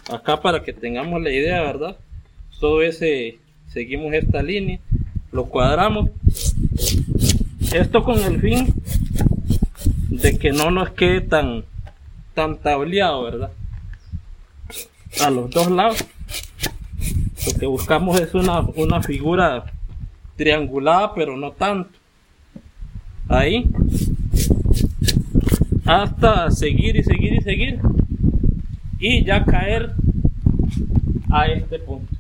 acá para que tengamos la idea, ¿verdad? Todo ese, seguimos esta línea, lo cuadramos, esto con el fin de que no nos quede tan tableado, ¿verdad? A los dos lados. Lo que buscamos es una figura triangulada, pero no tanto. Ahí. Hasta seguir y seguir y seguir. Y ya caer a este punto.